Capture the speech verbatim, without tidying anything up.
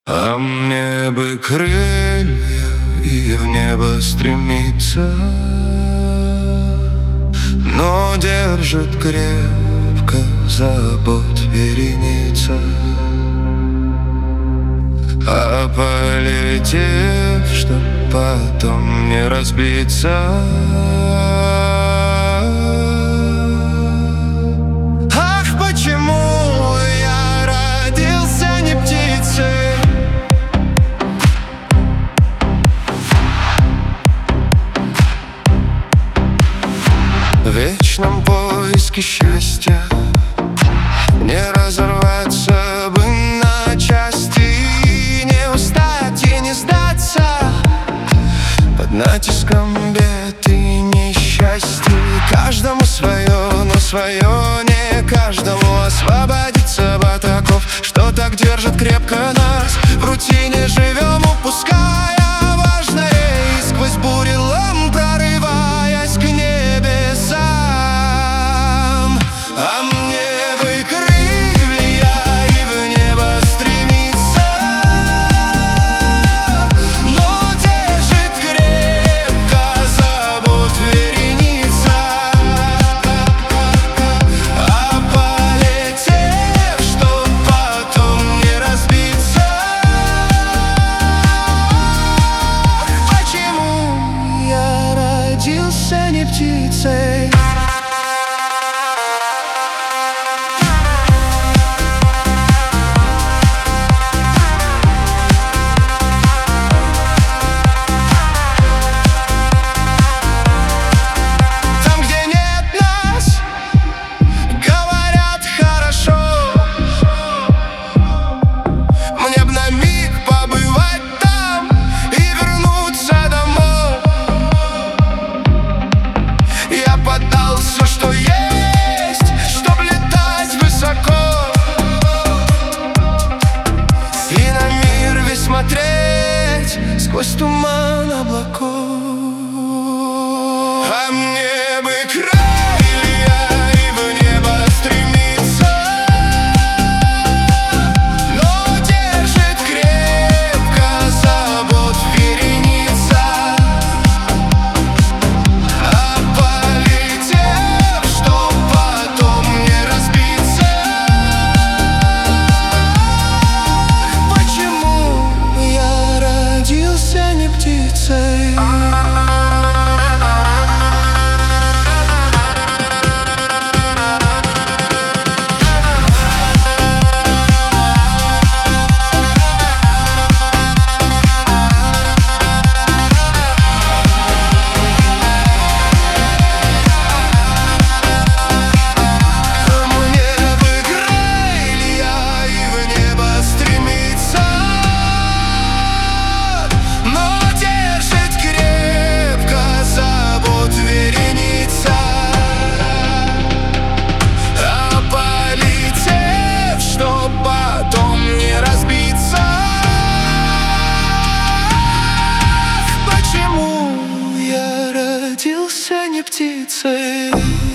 А мне бы крылья и в небо стремиться, но держит крепко забот вереница. А полетев, чтоб потом не разбиться, ах, почему я родился не птицей? В вечном поиске счастья не разорваться бы на части, не устать и не сдаться под натиском бед и несчастья. Каждому свое, но свое не каждому. Освободиться от оков, что так держит крепко нас. В рутине живем, упуская важное, и сквозь бурелом прорываясь к небесам. А мне бы крылья и в небо стремиться, но держит крепко забот вереница. А полетев, чтоб потом не разбиться, почему я родился не птицей? Все, что есть, чтоб летать высоко и на мир весь смотреть сквозь туман облаков. А мне бы крылья и в небо стремиться, но держит крепко забот вереница. А полетев, чтоб потом не разбиться, почему я родился не птицей? Почему я родился не птицей?